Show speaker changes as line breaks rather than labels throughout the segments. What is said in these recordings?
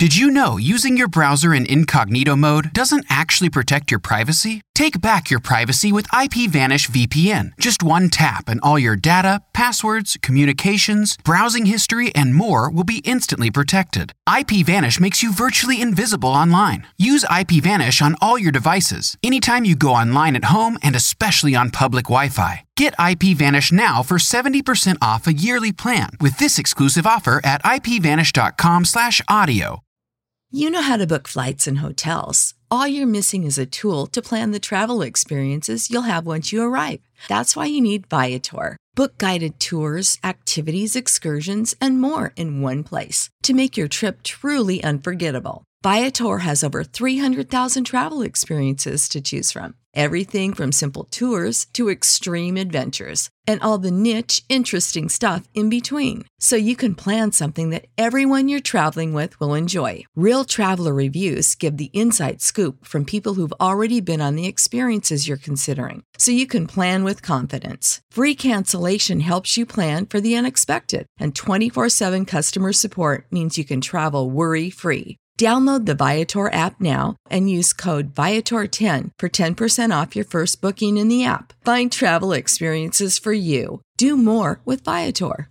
Did you know using your browser in incognito mode doesn't actually protect your privacy? Take back your privacy with IPVanish VPN. Just one tap and all your data, passwords, communications, browsing history, and more will be instantly protected. IPVanish makes you virtually invisible online. Use IPVanish on all your devices, anytime you go online at home and especially on public Wi-Fi. Get IPVanish now for 70% off a yearly plan with this exclusive offer at ipvanish.com/audio.
You know how to book flights and hotels. All you're missing is a tool to plan the travel experiences you'll have once you arrive. That's why you need Viator. Book guided tours, activities, excursions, and more in one place to make your trip truly unforgettable. Viator has over 300,000 travel experiences to choose from. Everything from simple tours to extreme adventures and all the niche, interesting stuff in between. So you can plan something that everyone you're traveling with will enjoy. Real traveler reviews give the inside scoop from people who've already been on the experiences you're considering. So you can plan with confidence. Free cancellation helps you plan for the unexpected. And 24/7 customer support means you can travel worry-free. Download the Viator app now and use code Viator10 for 10% off your first booking in the app. Find travel experiences for you. Do more with Viator.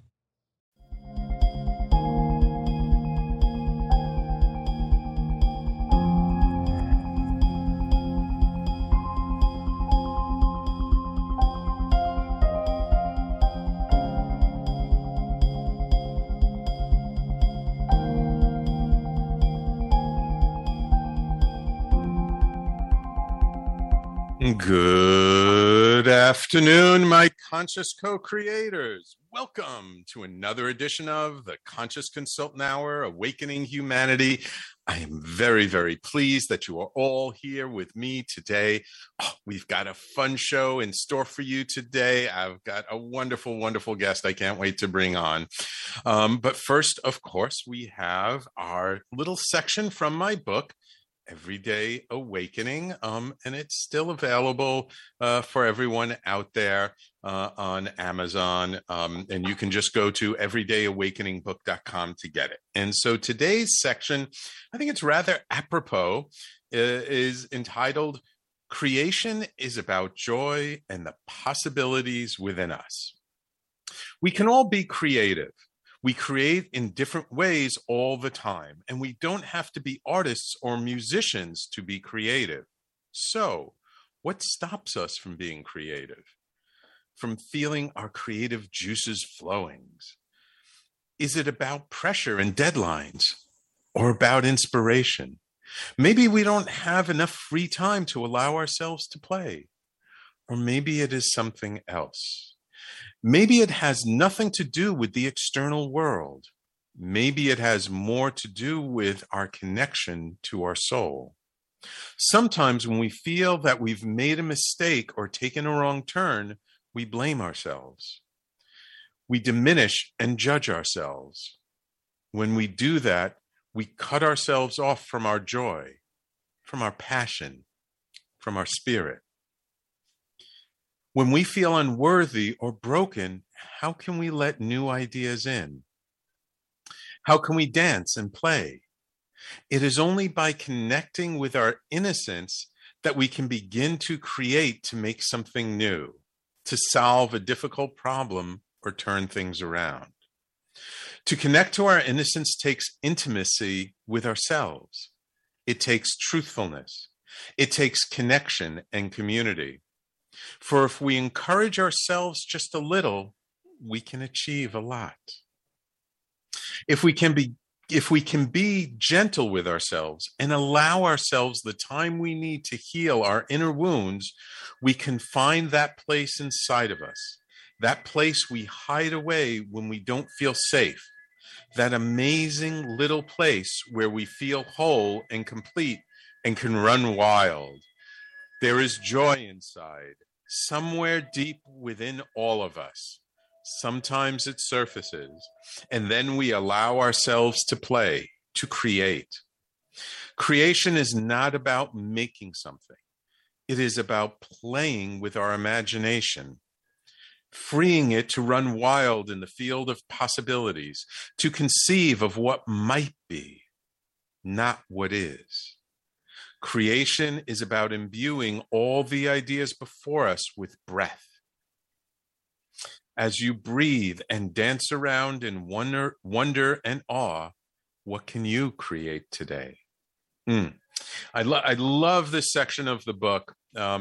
Good afternoon, my conscious co-creators. Welcome to another edition of the Conscious Consultant Hour, Awakening Humanity. I am very, very pleased that you are all here with me today. We've got a fun show in store for you today. I've got a wonderful, wonderful guest I can't wait to bring on. But first, of course, we have our little section from my book, Everyday Awakening, and it's still available for everyone out there on Amazon, and you can just go to everydayawakeningbook.com to get it. And so today's section, I think it's rather apropos, is entitled Creation is About Joy and the Possibilities Within Us. We can all be creative. We create in different ways all the time, and we don't have to be artists or musicians to be creative. So, what stops us from being creative? From feeling our creative juices flowing? Is it about pressure and deadlines, or about inspiration? Maybe we don't have enough free time to allow ourselves to play, or maybe it is something else. Maybe it has nothing to do with the external world. Maybe it has more to do with our connection to our soul. Sometimes when we feel that we've made a mistake or taken a wrong turn, we blame ourselves. We diminish and judge ourselves. When we do that, we cut ourselves off from our joy, from our passion, from our spirit. When we feel unworthy or broken, how can we let new ideas in? How can we dance and play? It is only by connecting with our innocence that we can begin to create to make something new, to solve a difficult problem or turn things around. To connect to our innocence takes intimacy with ourselves. It takes truthfulness. It takes connection and community. For if we encourage ourselves just a little, we can achieve a lot. If we can be gentle with ourselves and allow ourselves the time we need to heal our inner wounds, we can find that place inside of us, that place we hide away when we don't feel safe, that amazing little place where we feel whole and complete and can run wild. There is joy inside, somewhere deep within all of us. Sometimes it surfaces, and then we allow ourselves to play, to create. Creation is not about making something. It is about playing with our imagination, freeing it to run wild in the field of possibilities, to conceive of what might be. not what is. Creation is about imbuing all the ideas before us with breath. As you breathe and dance around in wonder and awe, what can you create today? I love this section of the book,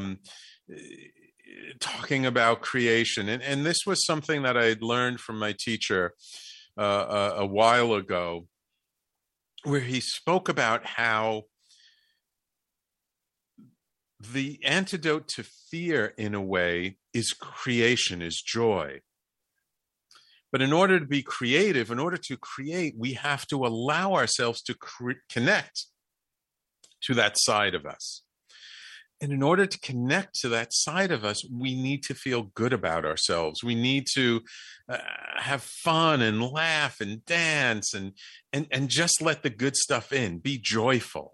talking about creation. And this was something that I had learned from my teacher a while ago, where he spoke about how the antidote to fear, in a way, is creation, is joy. But in order to be creative, in order to create, we have to allow ourselves to connect to that side of us. And in order to connect to that side of us, we need to feel good about ourselves. We need to have fun and laugh and dance and just let the good stuff in, be joyful.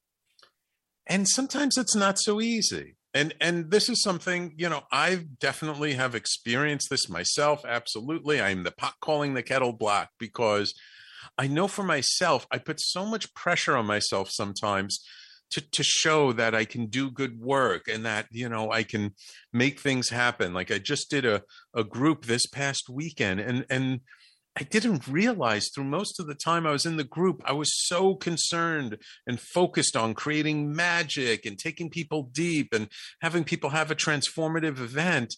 And sometimes it's not so easy. And this is something, I definitely have experienced this myself. Absolutely. I'm the pot calling the kettle black, because I know for myself, I put so much pressure on myself sometimes to show that I can do good work and that, I can make things happen. Like I just did a group this past weekend, and I didn't realize through most of the time I was in the group, I was so concerned and focused on creating magic and taking people deep and having people have a transformative event,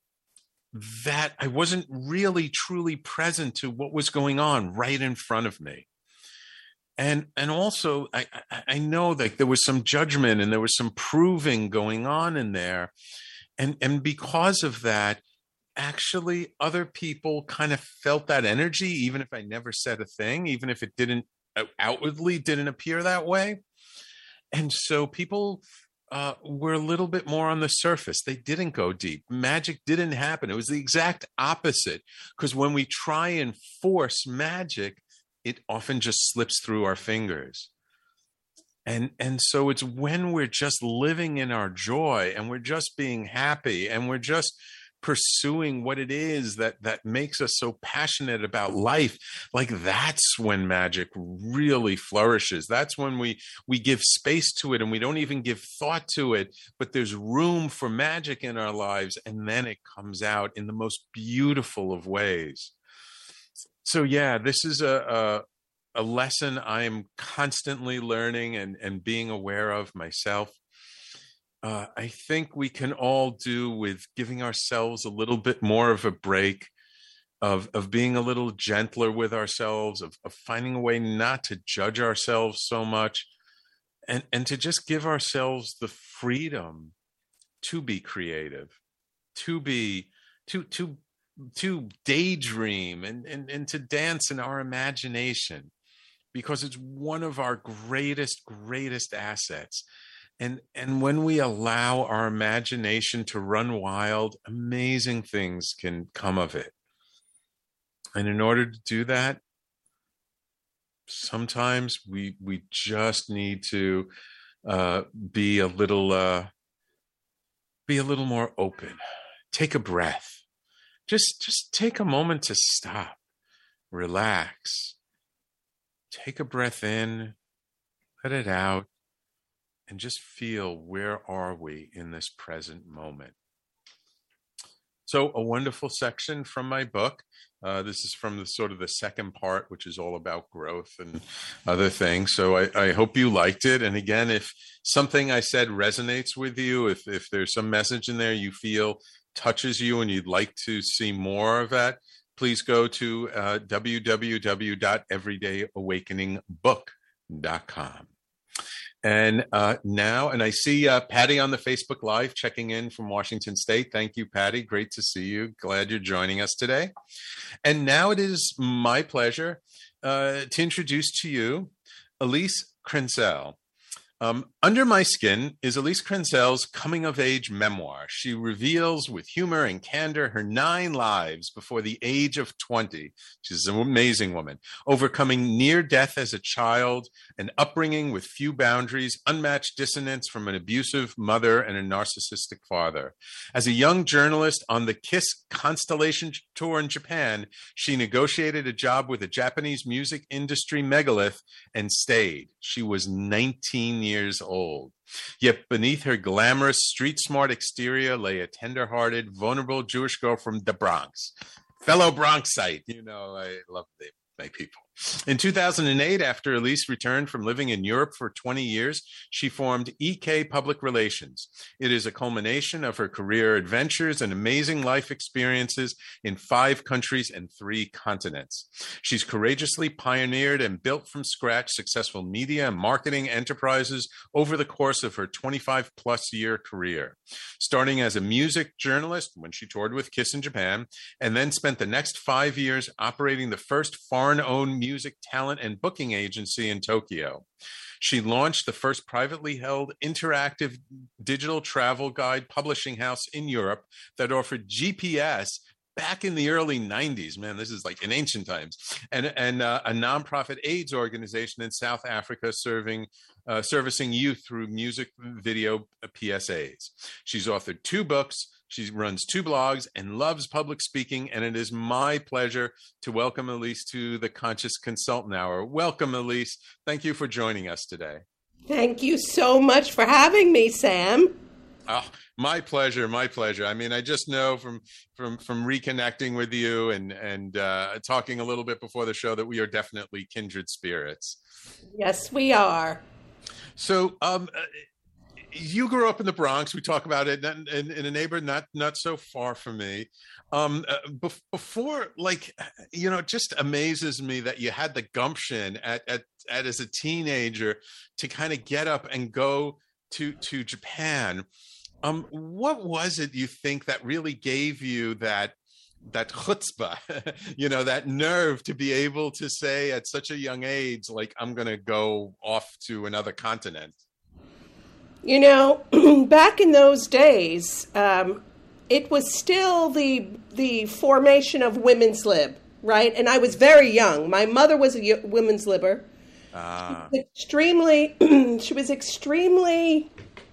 that I wasn't really truly present to what was going on right in front of me. And also, I know that there was some judgment and there was some proving going on in there. And because of that, actually, other people kind of felt that energy, even if I never said a thing, even if it didn't outwardly didn't appear that way. And so people were a little bit more on the surface. They didn't go deep. Magic didn't happen. It was the exact opposite. Because when we try and force magic, it often just slips through our fingers. And so it's when we're just living in our joy and we're just being happy and we're just pursuing what it is that makes us so passionate about life, like that's when magic really flourishes. That's when we give space to it and we don't even give thought to it, but there's room for magic in our lives, and then it comes out in the most beautiful of ways. So yeah, this is a lesson I am constantly learning and being aware of myself. I think we can all do with giving ourselves a little bit more of a break, of being a little gentler with ourselves, of finding a way not to judge ourselves so much, and to just give ourselves the freedom to be creative, to daydream and to dance in our imagination, because it's one of our greatest assets. And when we allow our imagination to run wild, amazing things can come of it. And in order to do that, sometimes we just need to be a little more open. Take a breath. Just take a moment to stop, relax, take a breath in, let it out, and just feel, where are we in this present moment? So a wonderful section from my book. This is from the second part, which is all about growth and other things. So I hope you liked it. And again, if something I said resonates with you, if there's some message in there you feel touches you and you'd like to see more of that, please go to www.everydayawakeningbook.com. And now, and I see Patty on the Facebook Live checking in from Washington State. Thank you, Patty. Great to see you. Glad you're joining us today. And now it is my pleasure to introduce to you Elise Krenzel. Under My Skin is Elise Krenzel's coming-of-age memoir. She reveals with humor and candor her 9 lives before the age of 20. She's an amazing woman, overcoming near death as a child, an upbringing with few boundaries, unmatched dissonance from an abusive mother and a narcissistic father. As a young journalist on the KISS Constellation Tour in Japan, she negotiated a job with a Japanese music industry megalith and stayed. She was 19 years old. Yet beneath her glamorous, street-smart exterior lay a tender-hearted, vulnerable Jewish girl from the Bronx. Fellow Bronxite, I love my people. In 2008, after Elise returned from living in Europe for 20 years, she formed EK Public Relations. It is a culmination of her career adventures and amazing life experiences in 5 countries and 3 continents. She's courageously pioneered and built from scratch successful media and marketing enterprises over the course of her 25-plus-year career. Starting as a music journalist when she toured with KISS in Japan, and then spent the next 5 years operating the first foreign-owned music talent and booking agency in Tokyo. She launched the first privately held interactive digital travel guide publishing house in Europe that offered GPS back in the early 90s. Man, this is like in ancient times. And a nonprofit AIDS organization in South Africa servicing youth through music video PSAs. She's authored 2 books. She runs 2 blogs and loves public speaking, and it is my pleasure to welcome Elise to the Conscious Consultant Hour. Welcome, Elise. Thank you for joining us today.
Thank you so much for having me, Sam.
Oh, my pleasure. My pleasure. I mean, I just know from reconnecting with you and talking a little bit before the show that we are definitely kindred spirits.
Yes, we are.
So, you grew up in the Bronx. We talk about it in a neighborhood not so far from me. Before, it just amazes me that you had the gumption at as a teenager to kind of get up and go to Japan. What was it you think that really gave you that chutzpah, that nerve to be able to say at such a young age, like, I'm going to go off to another continent?
Back in those days, it was still the formation of women's lib, right? And I was very young. My mother was a women's libber. She was extremely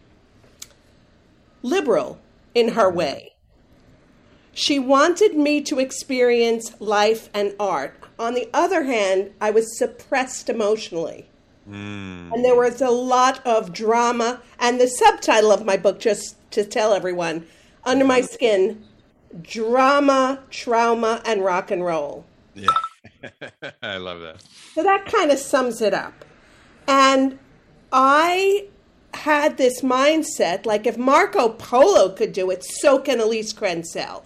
liberal in her way. She wanted me to experience life and art. On the other hand, I was suppressed emotionally. And there was a lot of drama. And the subtitle of my book, just to tell everyone, Under My Skin, Drama, Trauma, and Rock and Roll.
Yeah, I love that.
So that kind of sums it up. And I had this mindset, like, if Marco Polo could do it, so can Elise Krenzel.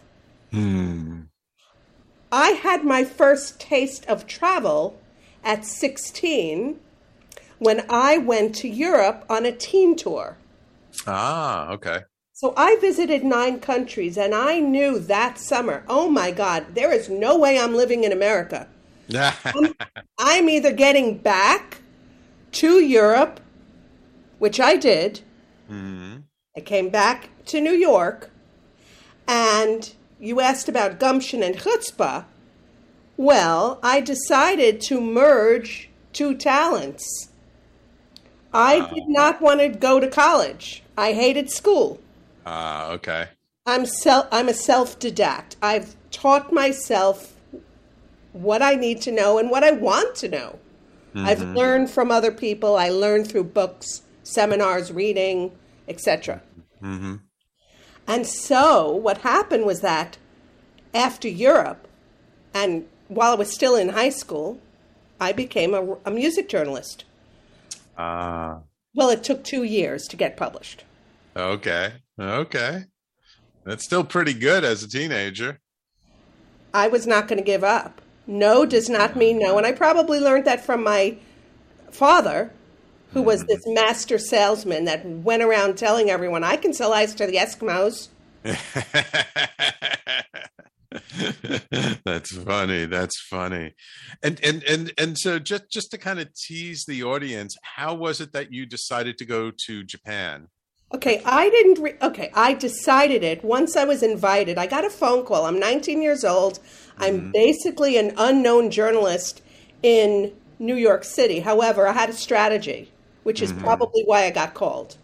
I had my first taste of travel at 16 when I went to Europe on a teen tour.
Okay.
So I visited 9 countries, and I knew that summer, oh my God, there is no way I'm living in America. I'm either getting back to Europe, which I did. I came back to New York, and you asked about gumption and chutzpah. Well, I decided to merge 2 talents. I did not want to go to college. I hated school.
Okay.
I'm a self-didact. I've taught myself what I need to know and what I want to know. I've learned from other people. I learned through books, seminars, reading, etc. And so what happened was that after Europe, and while I was still in high school, I became a music journalist. Well, it took 2 years to get published.
Okay. That's still pretty good as a teenager.
I was not going to give up. No does not mean no. And I probably learned that from my father, who was this master salesman that went around telling everyone, I can sell ice to the Eskimos.
That's funny. That's funny. And so just to kind of tease the audience, how was it that you decided to go to Japan?
Okay, I decided it once I was invited. I got a phone call. I'm 19 years old. I'm basically an unknown journalist in New York City. However, I had a strategy, which is probably why I got called.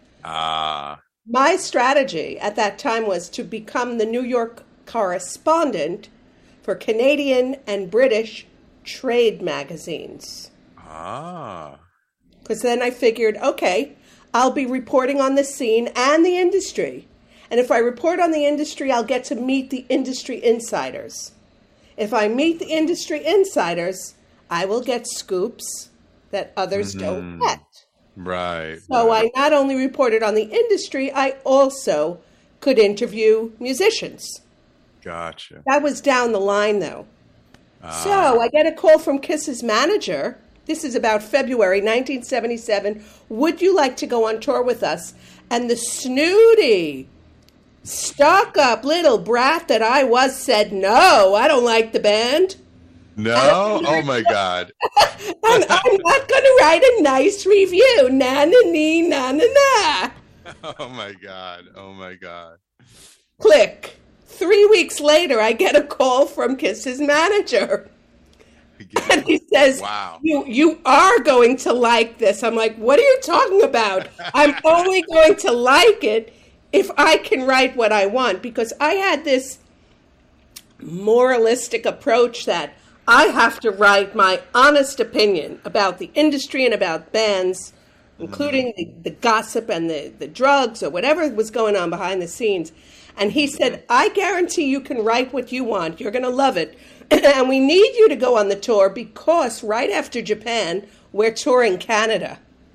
My strategy at that time was to become the New York correspondent for Canadian and British trade magazines. Because then I figured, okay, I'll be reporting on the scene and the industry. And if I report on the industry, I'll get to meet the industry insiders. If I meet the industry insiders, I will get scoops that others don't get.
Right.
So I not only reported on the industry, I also could interview musicians.
Gotcha.
That was down the line, though. So I get a call from Kiss's manager. This is about February 1977. Would you like to go on tour with us? And the snooty, stuck-up little brat that I was said, no, I don't like the band.
No? Oh, my God.
I'm not going to write a nice review. Na-na-nee, na-na-na.
Oh, my God. Oh, my God.
Click. 3 weeks later, I get a call from Kiss's manager. And he says, wow, you are going to like this. I'm like, what are you talking about? I'm only going to like it if I can write what I want. Because I had this moralistic approach that I have to write my honest opinion about the industry and about bands, including the gossip and the drugs or whatever was going on behind the scenes. And he said, I guarantee you can write what you want. You're going to love it. And we need you to go on the tour because right after Japan, we're touring Canada.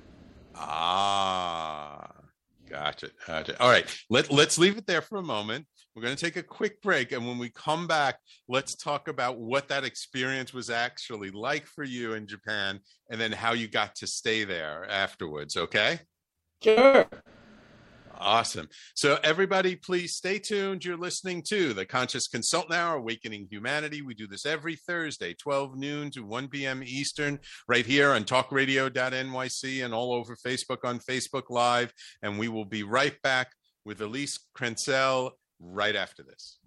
Gotcha. All right. Let's leave it there for a moment. We're going to take a quick break. And when we come back, let's talk about what that experience was actually like for you in Japan and then how you got to stay there afterwards. Okay?
Sure.
Awesome. So everybody, please stay tuned. You're listening to the Conscious Consultant Hour, Awakening Humanity. We do this every Thursday, 12 noon to 1 p.m. Eastern, right here on talkradio.nyc and all over Facebook on Facebook Live. And we will be right back with Elise Krenzel right after this.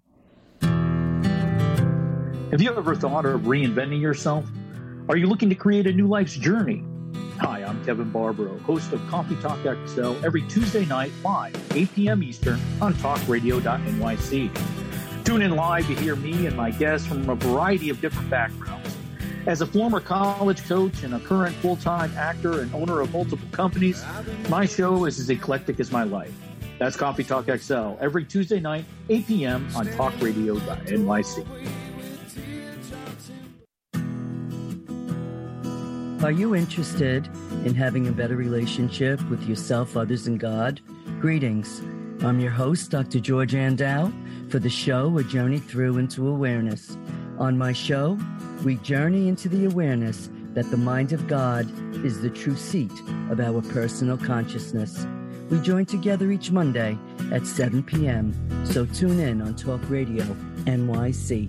Have you ever thought of reinventing yourself? Are you looking to create a new life's journey? Hi, I'm Kevin Barbaro, host of Coffee Talk XL every Tuesday night live, 8 p.m. Eastern on talkradio.nyc. Tune in live to hear me and my guests from a variety of different backgrounds. As a former college coach and a current full-time actor and owner of multiple companies, my show is as eclectic as my life. That's Coffee Talk XL every Tuesday night, 8 p.m. on talkradio.nyc.
Are you interested in having a better relationship with yourself, others, and God? Greetings. I'm your host, Dr. George Andow, for the show A Journey Through into Awareness. On my show, we journey into the awareness that the mind of God is the true seat of our personal consciousness. We join together each Monday at 7 p.m., so tune in on Talk Radio NYC.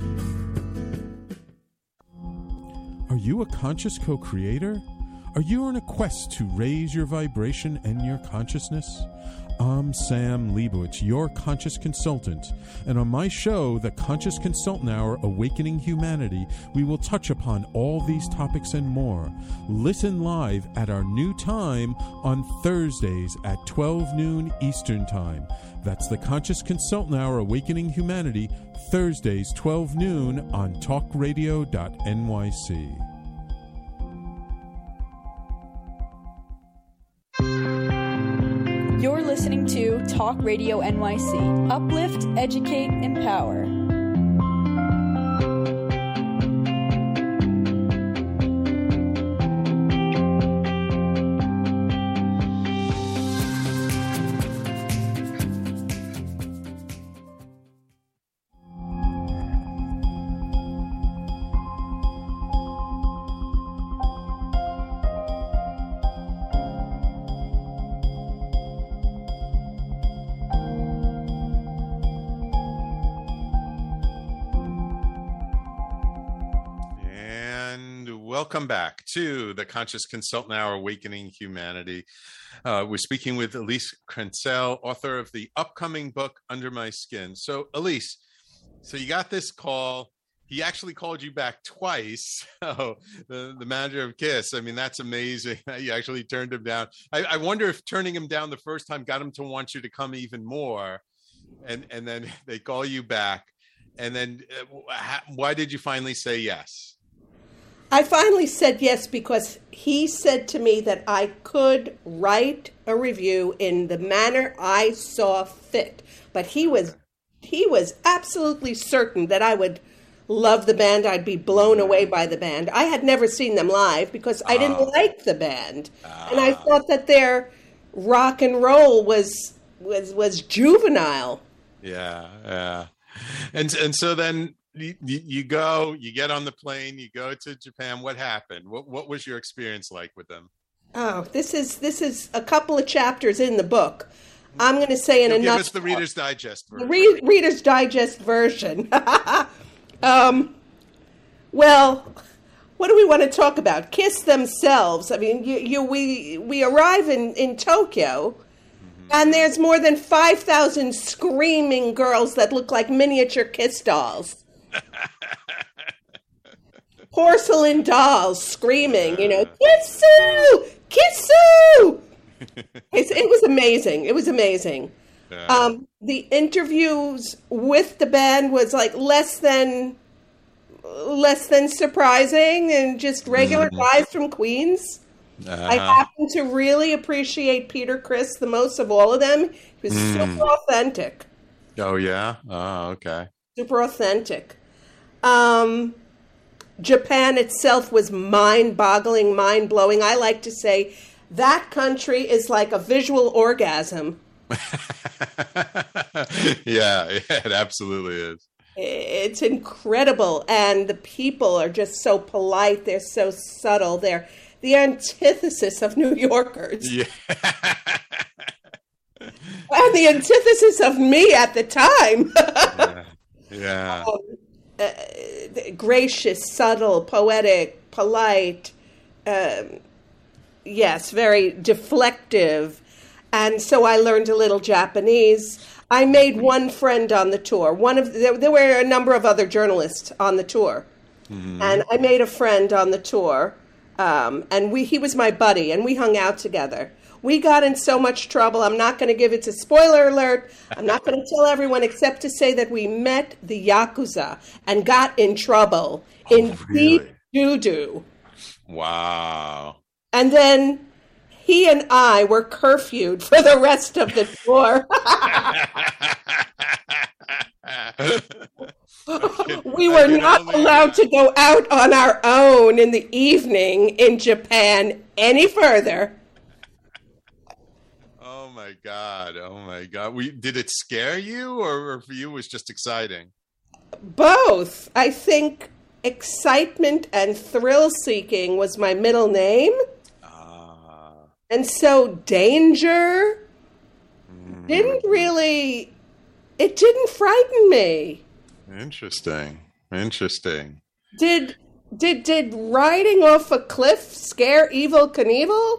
Are you a conscious co-creator? Are you on a quest to raise your vibration and your consciousness? I'm Sam Leibowitz, your conscious consultant, and on my show, The Conscious Consultant Hour, Awakening Humanity, we will touch upon all these topics and more. Listen live at our new time on Thursdays at 12 noon Eastern Time. That's The Conscious Consultant Hour, Awakening Humanity, Thursdays, 12 noon on talkradio.nyc.
You're listening to Talk Radio NYC. Uplift, educate, empower.
welcome back to the Conscious Consultant Hour, Awakening Humanity. We're speaking with Elise Krencel, author of the upcoming book, Under My Skin. So, Elise, so you got this call. He actually called you back twice. So the manager of KISS, I mean, that's amazing. You actually turned him down. I wonder if turning him down the first time got him to want you to come even more. And then they call you back. And then why did you finally say yes?
I finally said yes because he said to me that I could write a review in the manner I saw fit. But he was absolutely certain that I would love the band. I'd be blown away by the band. I had never seen them live because I didn't like the band. And I thought that their rock and roll was juvenile.
Yeah. And so then you go, you get on the plane, you go to Japan. What happened? What was your experience like with them?
Oh, this is a couple of chapters in the book. I'm going to say in a nutshell.
Give us the Reader's Digest version.
The Reader's Digest version. Well, what do we want to talk about? KISS themselves. I mean, we arrive in Tokyo, and there's more than 5,000 screaming girls that look like miniature KISS dolls. Porcelain dolls screaming, Kissu! Kissu! It was amazing. It was amazing. The interviews with the band was like less than surprising and just regular guys from Queens. I happen to really appreciate Peter Criss the most of all of them. He was super authentic.
Oh, yeah? Oh, okay.
Super authentic. Japan itself was mind-boggling, mind-blowing. I like to say that country is like a visual orgasm.
Yeah, it absolutely is.
It's incredible, and the people are just so polite. They're so subtle. They're the antithesis of New Yorkers.
Yeah.
And the antithesis of me at the time.
Yeah.
Gracious, subtle, poetic, polite. Yes, very deflective. And so I learned a little Japanese. I made one friend on the tour. There were a number of other journalists on the tour. And I made a friend on the tour. And he was my buddy, and we hung out together. We got in so much trouble. I'm not going to give it a spoiler alert. I'm not going to tell everyone except to say that we met the Yakuza and got in trouble in deep doo-doo.
Wow.
And then he and I were curfewed for the rest of the tour. We were not allowed to go out on our own in the evening in Japan any further.
Oh my God. Did it scare you, or for you it was just exciting?
Both. I think excitement and thrill-seeking was my middle name. And so danger didn't frighten me.
Interesting.
Did riding off a cliff scare Evel Knievel?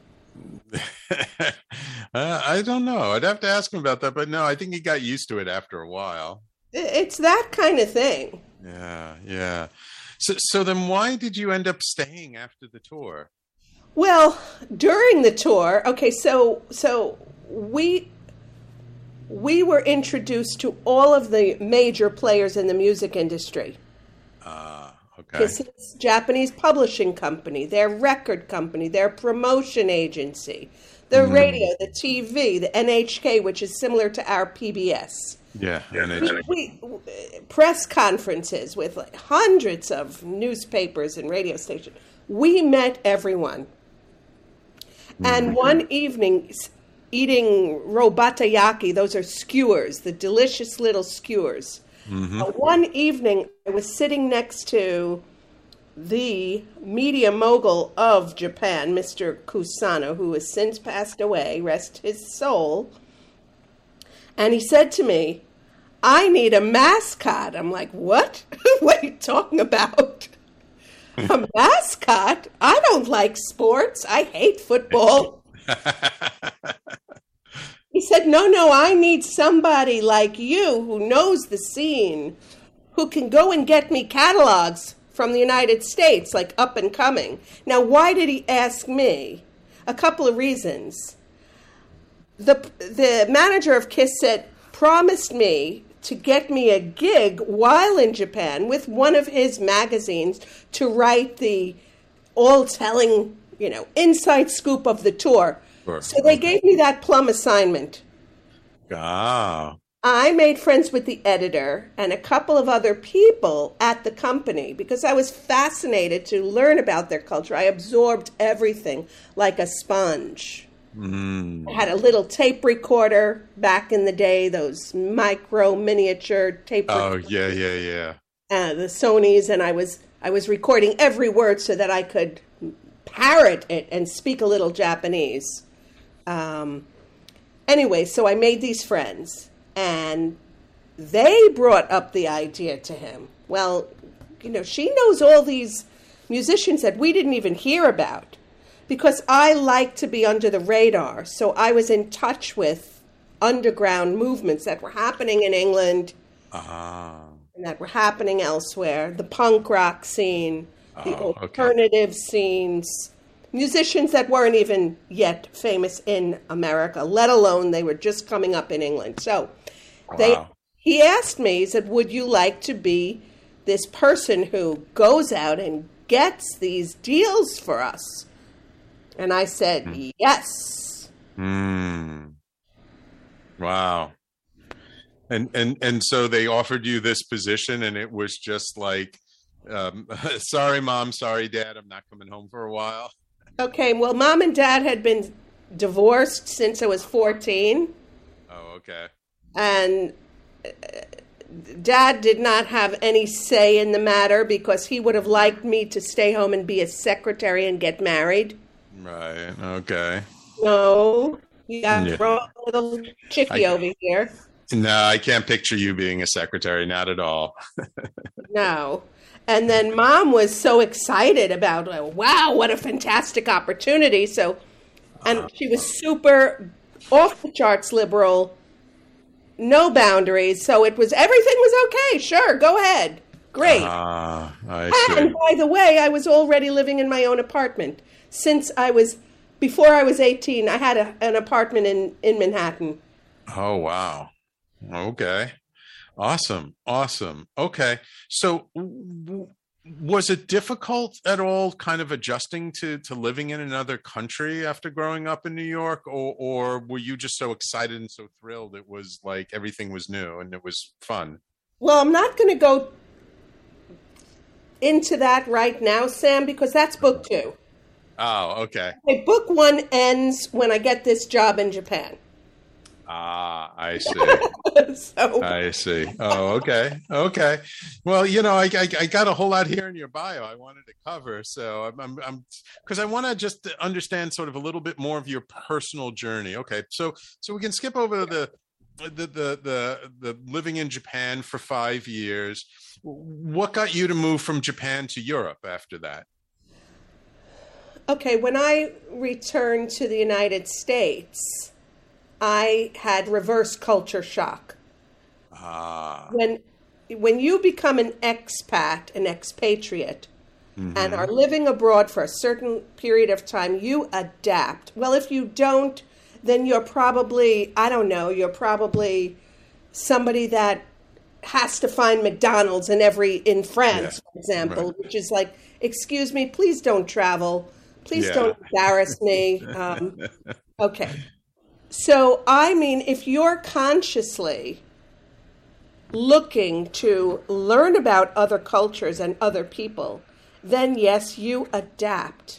I don't know. I'd have to ask him about that, but no, I think he got used to it after a while.
It's that kind of thing.
Yeah. So then why did you end up staying after the tour?
Well, during the tour, okay, so we were introduced to all of the major players in the music industry.
Okay.
It's Japanese publishing company, their record company, their promotion agency, the radio, the TV, the NHK, which is similar to our PBS.
Yeah.
We press conferences with like hundreds of newspapers and radio stations. We met everyone. And one evening, eating robatayaki, those are skewers, the delicious little skewers. One evening, I was sitting next to the media mogul of Japan, Mr. Kusano, who has since passed away, rest his soul. And he said to me, "I need a mascot." I'm like, "What? What are you talking about?" A mascot? I don't like sports. I hate football. He said, no, I need somebody like you who knows the scene, who can go and get me catalogs from the United States, like up and coming. Now, why did he ask me? A couple of reasons. The manager of Kiss said, promised me to get me a gig while in Japan with one of his magazines to write the all-telling, inside scoop of the tour. Sure. So they gave me that plum assignment.
Ah.
I made friends with the editor and a couple of other people at the company because I was fascinated to learn about their culture. I absorbed everything like a sponge. I had a little tape recorder back in the day, those micro miniature tape recorders.
Oh, yeah.
The Sonys, and I was recording every word so that I could parrot it and speak a little Japanese. Anyway, so I made these friends, and they brought up the idea to him. Well, she knows all these musicians that we didn't even hear about. Because I like to be under the radar, so I was in touch with underground movements that were happening in England and that were happening elsewhere. The punk rock scene, the alternative scenes, musicians that weren't even yet famous in America, let alone they were just coming up in England. So he asked me, he said, would you like to be this person who goes out and gets these deals for us? And I said, yes.
Wow. And so they offered you this position, and it was just like, sorry, Mom, sorry, Dad, I'm not coming home for a while.
Okay, well, Mom and Dad had been divorced since I was 14.
Oh, okay.
And Dad did not have any say in the matter because he would have liked me to stay home and be a secretary and get married.
Right. Okay.
No, you got a little chickie over here.
No, I can't picture you being a secretary. Not at all.
No. And then Mom was so excited about, wow, what a fantastic opportunity. So, and she was super off the charts liberal, no boundaries. So everything was okay. Sure, go ahead. Great.
I see.
And by the way, I was already living in my own apartment. Before I was 18, I had an apartment in Manhattan.
Oh, wow. Okay. Awesome. Okay. So was it difficult at all kind of adjusting to living in another country after growing up in New York? Or were you just so excited and so thrilled it was like everything was new and it was fun?
Well, I'm not going to go into that right now, Sam, because that's book 2.
Oh, okay.
Book 1 ends when I get this job in Japan.
I see. I see. Oh, okay. Well, I got a whole lot here in your bio I wanted to cover. So I'm because I want to just understand sort of a little bit more of your personal journey. Okay. So we can skip over the living in Japan for 5 years. What got you to move from Japan to Europe after that?
Okay, when I returned to the United States, I had reverse culture shock. When you become an expat, an expatriate, and are living abroad for a certain period of time, you adapt. Well, if you don't, then you're probably, you're probably somebody that has to find McDonald's in France, for example, right. Which is like, excuse me, please don't travel. Please don't embarrass me. Okay. So, if you're consciously looking to learn about other cultures and other people, then yes, you adapt.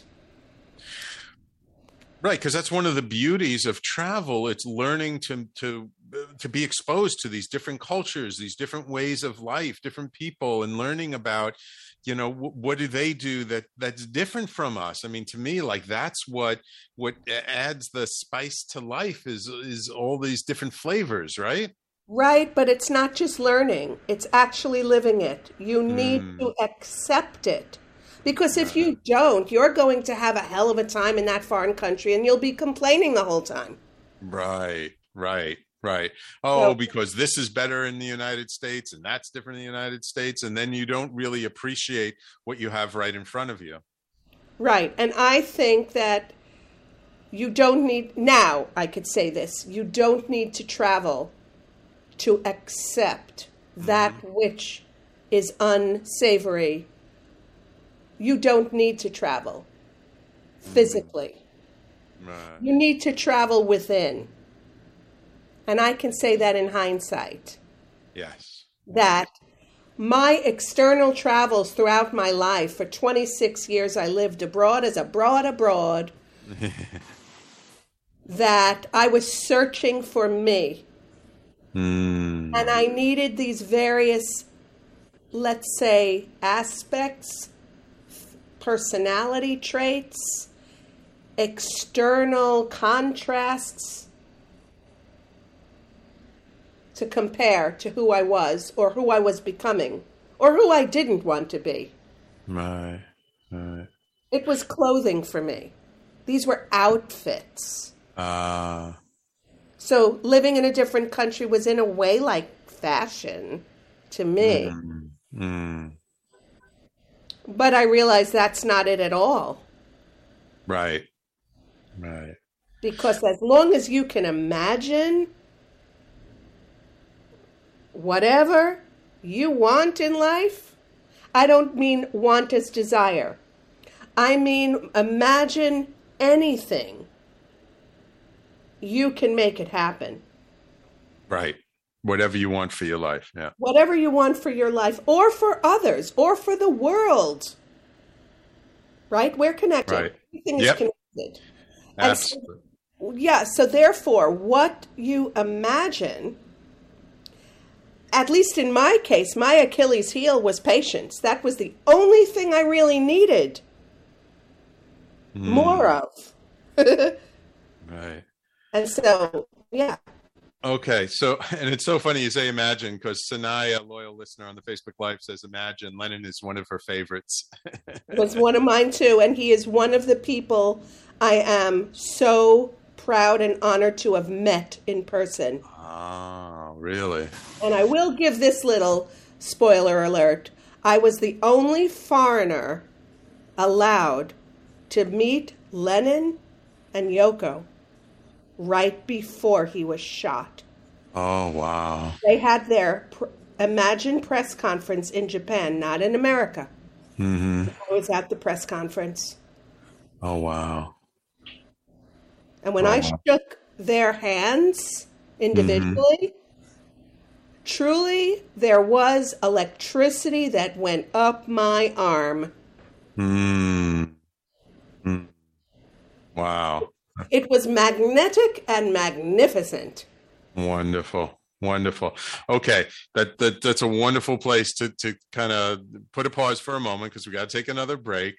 Right, because that's one of the beauties of travel. It's learning to be exposed to these different cultures, these different ways of life, different people, and learning about, what do they do that's different from us? I mean, to me, like that's what adds the spice to life is all these different flavors, right?
Right, but it's not just learning; it's actually living it. You need to accept it. Because if you don't, you're going to have a hell of a time in that foreign country and you'll be complaining the whole time.
Right. Oh, because this is better in the United States and that's different in the United States. And then you don't really appreciate what you have right in front of you.
Right. And I think that you don't need, now I could say this, you don't need to travel to accept that which is unsavory. You don't need to travel physically. Right. You need to travel within. And I can say that in hindsight.
Yes.
That my external travels throughout my life, for 26 years I lived abroad as abroad, that I was searching for me. And I needed these various, let's say, aspects, personality traits, external contrasts, to compare to who I was or who I was becoming or who I didn't want to be.
Right.
It was clothing for me. These were outfits. So living in a different country was in a way like fashion to me. But I realized that's not it at all.
Right.
Because as long as you can imagine whatever you want in life, I don't mean want as desire. I mean imagine anything. You can make it happen.
Right. Whatever you want for your life. Yeah.
Whatever you want for your life or for others or for the world. Right? We're connected.
Right.
Everything is connected.
Absolutely.
So therefore, what you imagine, at least in my case, my Achilles heel was patience. That was the only thing I really needed more of.
Right.
And so, yeah.
Okay. So, and it's so funny you say imagine, because Sanaya, a loyal listener on the Facebook Live, says imagine. Lennon is one of her favorites.
It was one of mine too. And he is one of the people I am so proud and honored to have met in person.
Oh, really?
And I will give this little spoiler alert. I was the only foreigner allowed to meet Lennon and Yoko right before he was shot.
Oh, wow.
They had their Imagine press conference in Japan, not in America. I was at the press conference.
Oh, wow.
And when I shook their hands individually, truly there was electricity that went up my arm.
Wow.
It was magnetic and magnificent.
Wonderful. Okay. That's a wonderful place to kind of put a pause for a moment, because we got to take another break.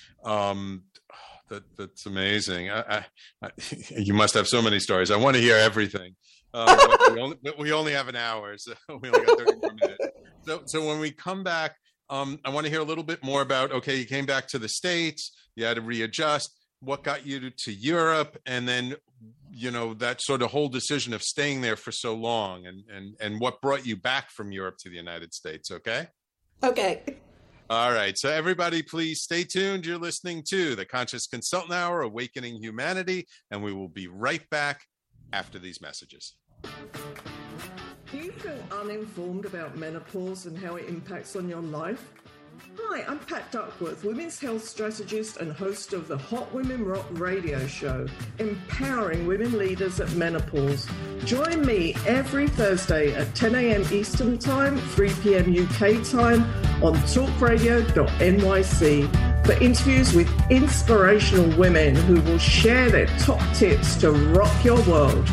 That's amazing. You must have so many stories. I want to hear everything. We only have an hour, so we only got 30 more minutes. So when we come back, I want to hear a little bit more about, okay, you came back to the States, you had to readjust. What got you to Europe, and then, that sort of whole decision of staying there for so long, and what brought you back from Europe to the United States. Okay. All right. So everybody, please stay tuned. You're listening to the Conscious Consultant Hour, Awakening Humanity, and we will be right back after these messages.
Do you feel uninformed about menopause and how it impacts on your life? Hi, I'm Pat Duckworth, women's health strategist and host of the Hot Women Rock radio show, empowering women leaders at menopause. Join me every Thursday at 10 a.m. Eastern Time, 3 p.m. UK time on talkradio.nyc for interviews with inspirational women who will share their top tips to rock your world.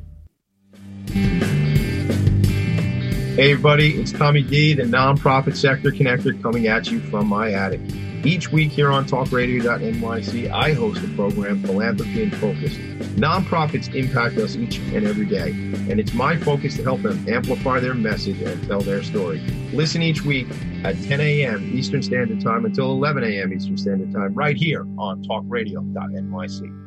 Hey everybody, it's Tommy D, the Nonprofit Sector Connector, coming at you from my attic. Each week here on talkradio.nyc, I host a program, Philanthropy in Focus. Nonprofits impact us each and every day, and it's my focus to help them amplify their message and tell their story. Listen each week at 10 a.m. Eastern Standard Time until 11 a.m. Eastern Standard Time right here on talkradio.nyc.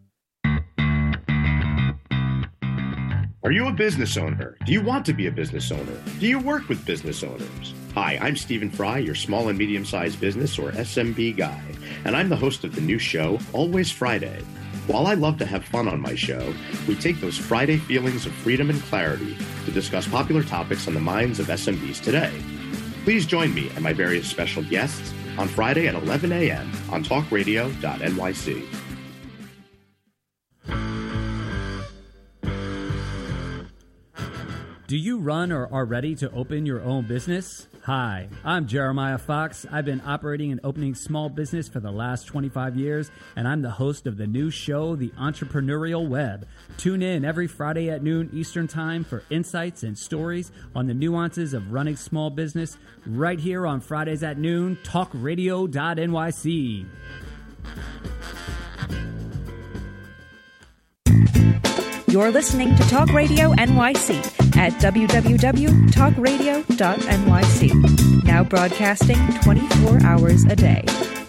Are you a business owner? Do you want to be a business owner? Do you work with business owners? Hi, I'm Stephen Fry, your small and medium-sized business or SMB guy, and I'm the host of the new show, Always Friday. While I love to have fun on my show, we take those Friday feelings of freedom and clarity to discuss popular topics on the minds of SMBs today. Please join me and my various special guests on Friday at 11 a.m. on talkradio.nyc.
Do you run or are ready to open your own business? Hi, I'm Jeremiah Fox. I've been operating and opening small business for the last 25 years, and I'm the host of the new show, The Entrepreneurial Web. Tune in every Friday at noon Eastern Time for insights and stories on the nuances of running small business right here on Fridays at noon, talkradio.nyc.
You're listening to Talk Radio NYC at www.talkradio.nyc. Now broadcasting 24 hours a day.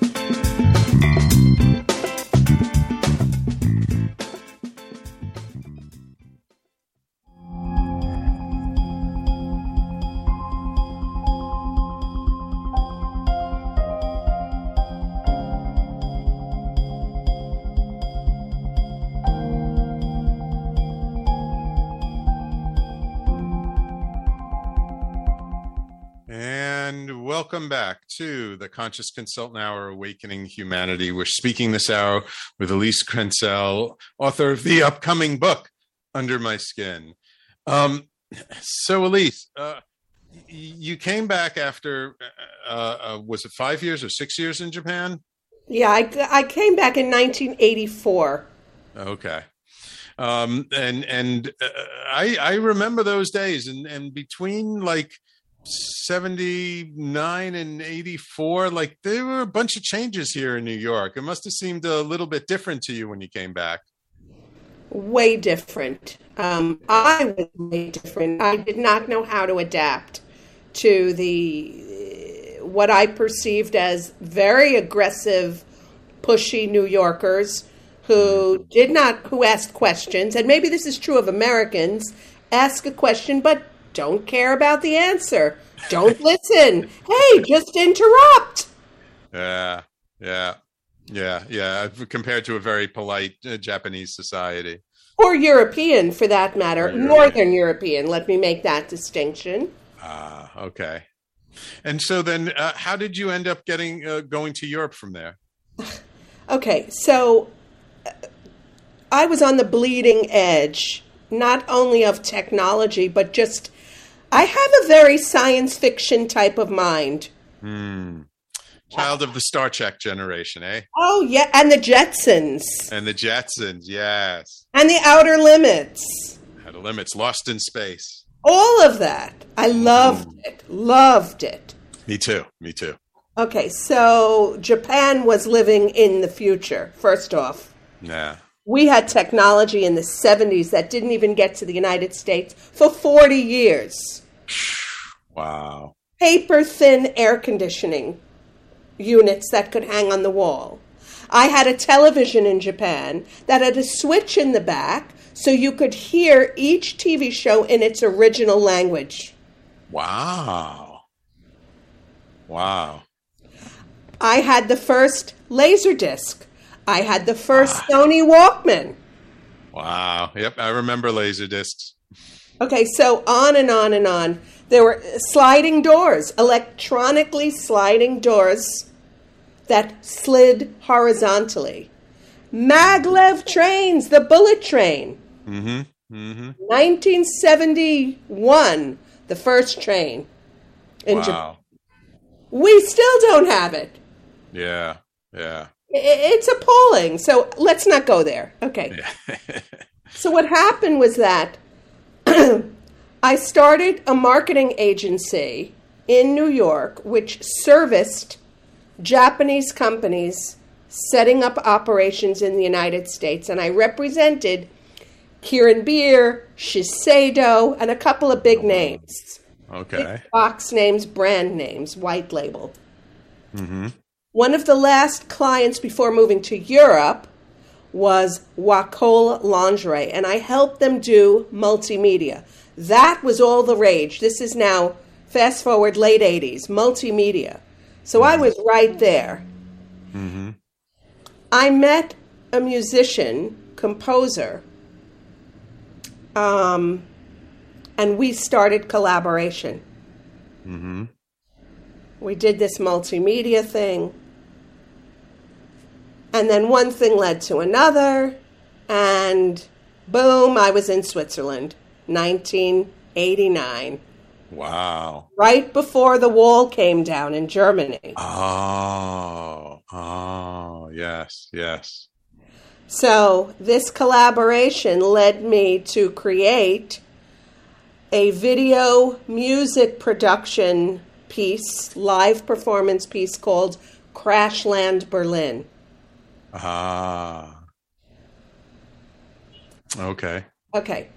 Welcome back to the Conscious Consultant Hour, Awakening Humanity. We're speaking this hour with Elise Krenzel, author of the upcoming book, Under My Skin. So Elise, you came back after, was it 5 years or 6 years in Japan?
Yeah, I came back in 1984.
Okay. I remember those days, and between like 79 and 84, like there were a bunch of changes here in New York. It must have seemed a little bit different to you when you came back.
Way different. I was way different. I did not know how to adapt to what I perceived as very aggressive, pushy New Yorkers who asked questions, and maybe this is true of Americans, ask a question but don't care about the answer. Don't listen. Hey, just interrupt.
Yeah. Compared to a very polite Japanese society.
Or European, for that matter. Northern European. Let me make that distinction.
Okay. And so then how did you end up going to Europe from there?
Okay, so I was on the bleeding edge, not only of technology, but just I have a very science fiction type of mind.
Child of the Star Trek generation, eh?
Oh, yeah, and the Jetsons.
And the Jetsons, yes.
And the Outer Limits.
Outer Limits, Lost in Space.
All of that. I loved it.
Me too.
Okay, so Japan was living in the future, first off.
Yeah.
We had technology in the 70s that didn't even get to the United States for 40 years.
Wow.
Paper-thin air conditioning units that could hang on the wall. I had a television in Japan that had a switch in the back so you could hear each TV show in its original language.
Wow.
I had the first Laserdisc. I had the first Sony Walkman.
Wow. Yep, I remember Laserdiscs.
Okay, so on and on and on. There were sliding doors, electronically sliding doors that slid horizontally. Maglev trains, the bullet train. 1971, the first train in Japan. We still don't have it.
Yeah.
It's appalling. So let's not go there. Okay. Yeah. So what happened was that I started a marketing agency in New York, which serviced Japanese companies setting up operations in the United States. And I represented Kirin Beer, Shiseido, and a couple of big names.
Okay.
Box names, brand names, white label.
Mm-hmm.
One of the last clients before moving to Europe was Wacol Lingerie, and I helped them do multimedia. That was all the rage. This is now, fast forward, late 80s, multimedia. So I was right there.
Mm-hmm.
I met a musician, composer, and we started collaboration.
Mm-hmm.
We did this multimedia thing. And then one thing led to another, and boom, I was in Switzerland, 1989.
Wow.
Right before the wall came down in Germany.
Oh, yes, yes.
So this collaboration led me to create a video music production piece, live performance piece called Crashland Berlin.
Okay.
Okay.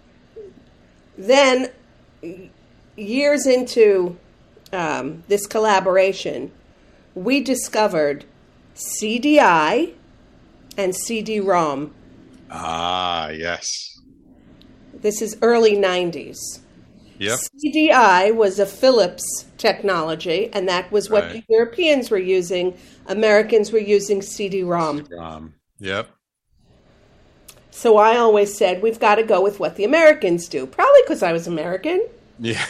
Then, years into this collaboration, we discovered CDI and CD-ROM.
Yes.
This is early 90s.
Yep.
CDI was a Philips technology, and that was what the Europeans were using. Americans were using CD-ROM.
CD-ROM. Yep.
So I always said, we've got to go with what the Americans do. Probably because I was American.
Yeah.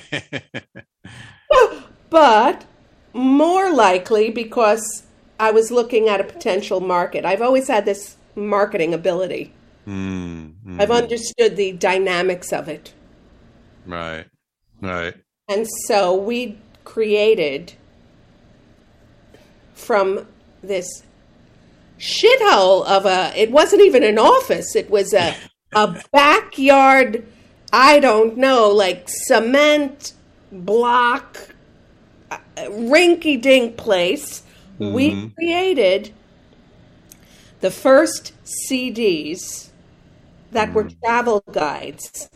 But more likely because I was looking at a potential market. I've always had this marketing ability.
Mm-hmm.
I've understood the dynamics of it.
Right. Right.
And so we created from this shithole of it wasn't even an office. It was a backyard, I don't know, like cement block, rinky-dink place. Mm-hmm. We created the first CDs that were travel guides.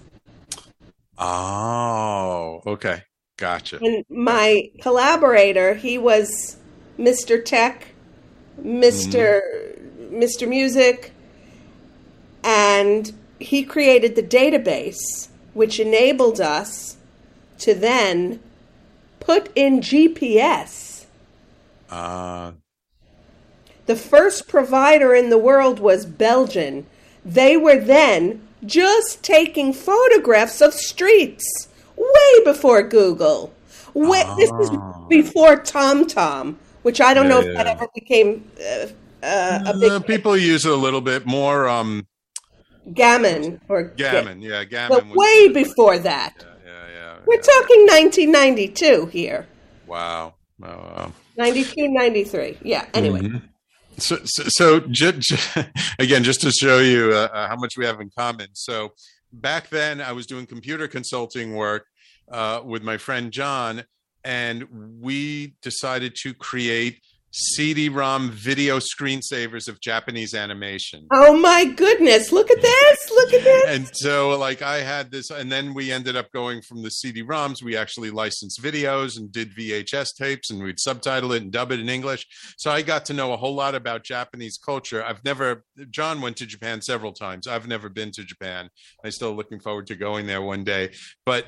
Oh, okay. Gotcha.
And my collaborator, he was Mr. Tech, Mr. Music, and he created the database, which enabled us to then put in GPS. The first provider in the world was Belgian. They were then just taking photographs of streets way before Google. This is before TomTom, which I don't know if that ever became a big...
People use it a little bit more.
Gammon.
Gammon.
But way before that. We're talking 1992 here.
Wow.
92, 93. Yeah, anyway.
Mm-hmm. So again, just to show you how much we have in common. So back then I was doing computer consulting work with my friend John, and we decided to create CD-ROM video screensavers of Japanese animation.
Oh my goodness, look at this, look at this.
And so like I had this, and then we ended up going from the CD-ROMs, we actually licensed videos and did VHS tapes, and we'd subtitle it and dub it in English. So I got to know a whole lot about Japanese culture. John went to Japan several times. I've never been to Japan. I'm still looking forward to going there one day. But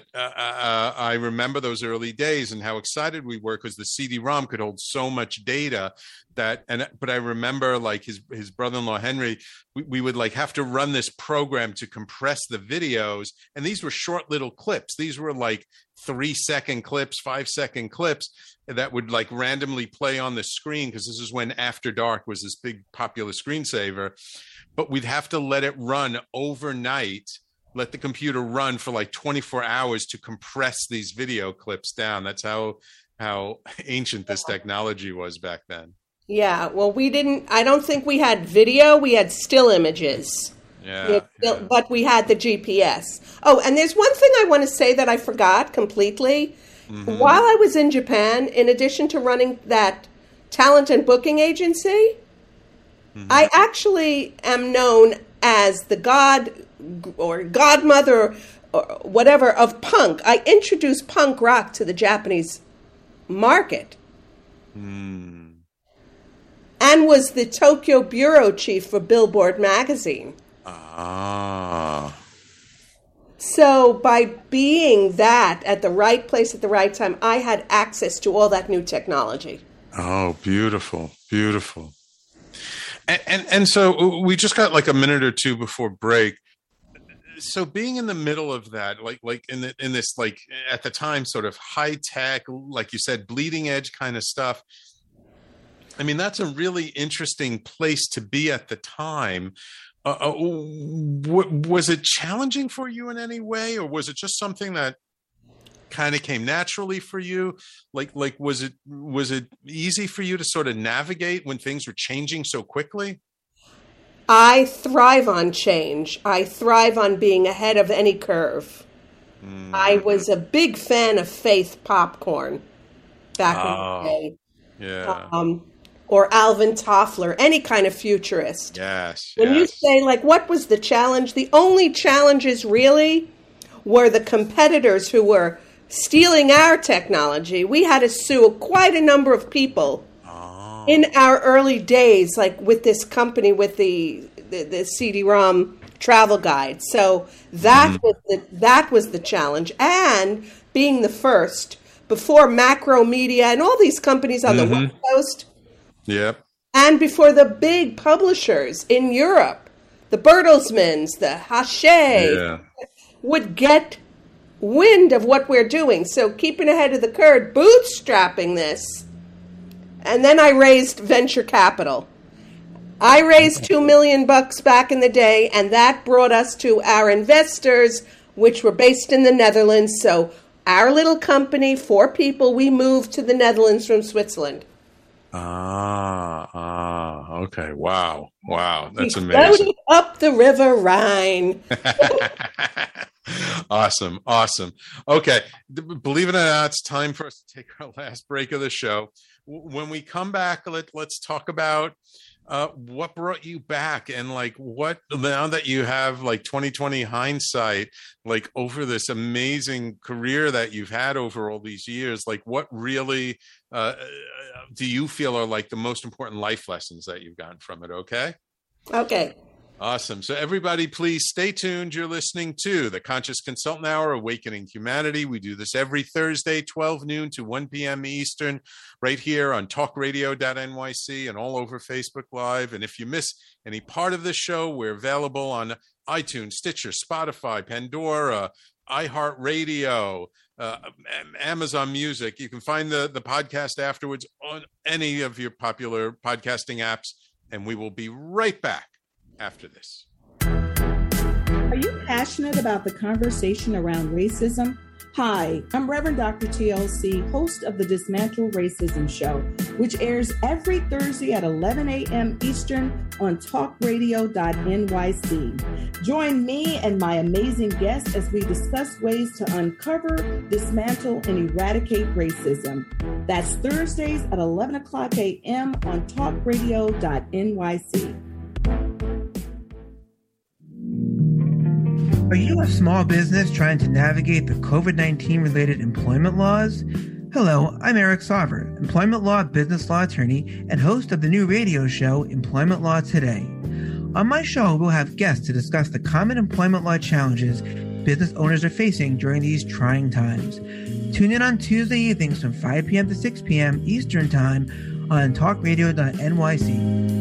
I remember those early days and how excited we were because the CD-ROM could hold so much data but I remember like his brother-in-law Henry, we would like have to run this program to compress the videos, and these were short little clips. These were like 3-second clips, 5-second clips that would like randomly play on the screen, because this is when After Dark was this big popular screensaver. But we'd have to let it run overnight, let the computer run for like 24 hours to compress these video clips down. That's how ancient this technology was back then.
Yeah, well, I don't think we had video, we had still images. But we had the GPS. Oh, and there's one thing I want to say that I forgot completely. Mm-hmm. While I was in Japan, in addition to running that talent and booking agency, mm-hmm. I actually am known as the god or godmother or whatever of punk. I introduced punk rock to the Japanese market. And was the Tokyo bureau chief for Billboard magazine. So by being that at the right place at the right time, I had access to all that new technology.
Oh, beautiful, beautiful. And so we just got like a minute or two before break. So being in the middle of that, like in this, like at the time, sort of high tech, like you said, bleeding edge kind of stuff. I mean, that's a really interesting place to be at the time. Was it challenging for you in any way, or was it just something that kind of came naturally for you? Like was it easy for you to sort of navigate when things were changing so quickly?
I thrive on change. I thrive on being ahead of any curve. I was a big fan of Faith Popcorn back in the day.
Yeah.
Or Alvin Toffler, any kind of futurist.
Yes.
When you say, like, what was the challenge? The only challenges really were the competitors who were stealing our technology. We had to sue quite a number of people in our early days, like with this company, with the CD-ROM travel guide. So that was the challenge. And being the first, before Macromedia and all these companies on the West Coast.
Yep.
And before the big publishers in Europe, the Bertelsmanns, the Hachette, would get wind of what we're doing. So keeping ahead of the curve, bootstrapping this. And then I raised venture capital. I raised $2 million back in the day, and that brought us to our investors, which were based in the Netherlands. So our little company, 4 people, we moved to the Netherlands from Switzerland.
Okay. Wow. That's amazing.
Floated up the River Rhine.
Awesome. Okay. Believe it or not, it's time for us to take our last break of the show. When we come back, let's talk about what brought you back, and like what, now that you have like 2020 hindsight, like over this amazing career that you've had over all these years, like what really do you feel are like the most important life lessons that you've gotten from it? Okay. Awesome. So everybody, please stay tuned. You're listening to the Conscious Consultant Hour, Awakening Humanity. We do this every Thursday, 12 noon to 1 p.m. Eastern, right here on talkradio.nyc and all over Facebook Live. And if you miss any part of this show, we're available on iTunes, Stitcher, Spotify, Pandora, iHeartRadio, Amazon Music. You can find the podcast afterwards on any of your popular podcasting apps. And we will be right back after this.
Are you passionate about the conversation around racism? Hi, I'm Reverend Dr. TLC, host of the Dismantle Racism Show, which airs every Thursday at 11 a.m. Eastern on talkradio.nyc. Join me and my amazing guests as we discuss ways to uncover, dismantle, and eradicate racism. That's Thursdays at 11 o'clock a.m. on talkradio.nyc.
Are you a small business trying to navigate the COVID-19 related employment laws? Hello, I'm Eric Sauver, employment law, business law attorney, and host of the new radio show, Employment Law Today. On my show, we'll have guests to discuss the common employment law challenges business owners are facing during these trying times. Tune in on Tuesday evenings from 5 p.m. to 6 p.m. Eastern Time on talkradio.nyc.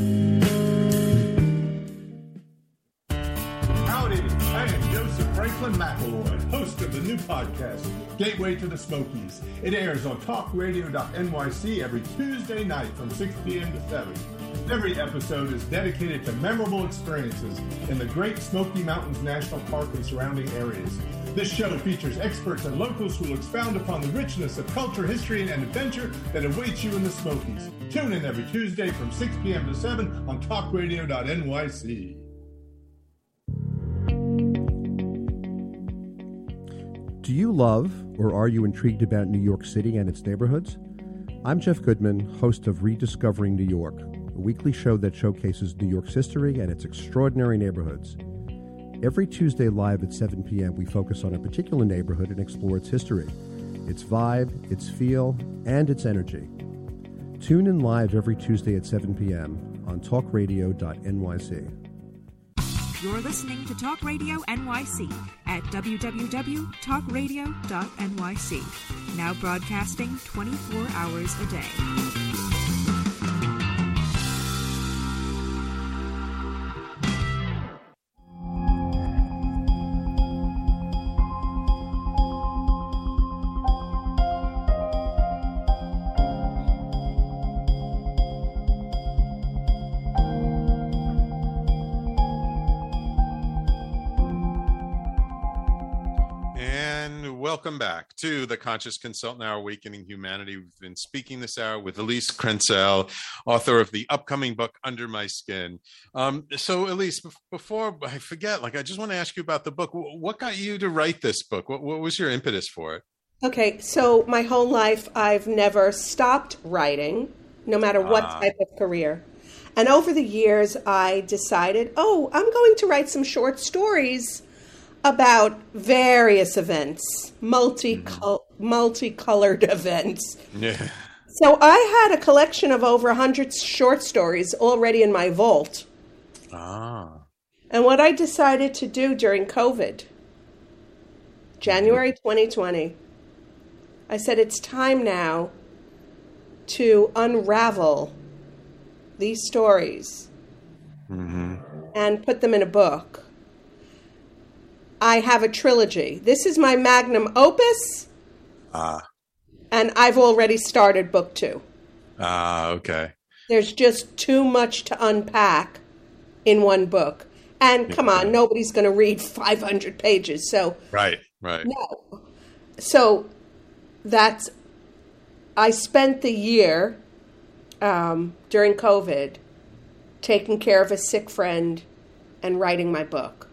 McElroy, host of the new podcast, Gateway to the Smokies. It airs on talkradio.nyc every Tuesday night from 6 p.m. to 7. Every episode is dedicated to memorable experiences in the Great Smoky Mountains National Park and surrounding areas. This show features experts and locals who will expound upon the richness of culture, history, and adventure that awaits you in the Smokies. Tune in every Tuesday from 6 p.m. to 7 on talkradio.nyc.
Do you love or are you intrigued about New York City and its neighborhoods? I'm Jeff Goodman, host of Rediscovering New York, a weekly show that showcases New York's history and its extraordinary neighborhoods. Every Tuesday live at 7 p.m., we focus on a particular neighborhood and explore its history, its vibe, its feel, and its energy. Tune in live every Tuesday at 7 p.m. on talkradio.nyc.
You're listening to Talk Radio NYC at www.talkradio.nyc. Now broadcasting 24 hours a day.
Welcome back to the Conscious Consultant Hour, Awakening Humanity. We've been speaking this hour with Elise Krenzel, author of the upcoming book, Under My Skin. So Elise, before I forget, I just want to ask you about the book. What got you to write this book? What was your impetus for it?
Okay, so my whole life, I've never stopped writing, no matter what type of career. And over the years, I decided, I'm going to write some short stories about various events, multicolored events.
Yeah.
So I had a collection of over 100 short stories already in my vault. And what I decided to do during COVID, January 2020, I said, it's time now to unravel these stories and put them in a book. I have a trilogy. This is my magnum opus. And I've already started book 2.
Okay.
There's just too much to unpack in one book. And come on, nobody's going to read 500 pages. So
Right.
No. So I spent the year during COVID taking care of a sick friend and writing my book.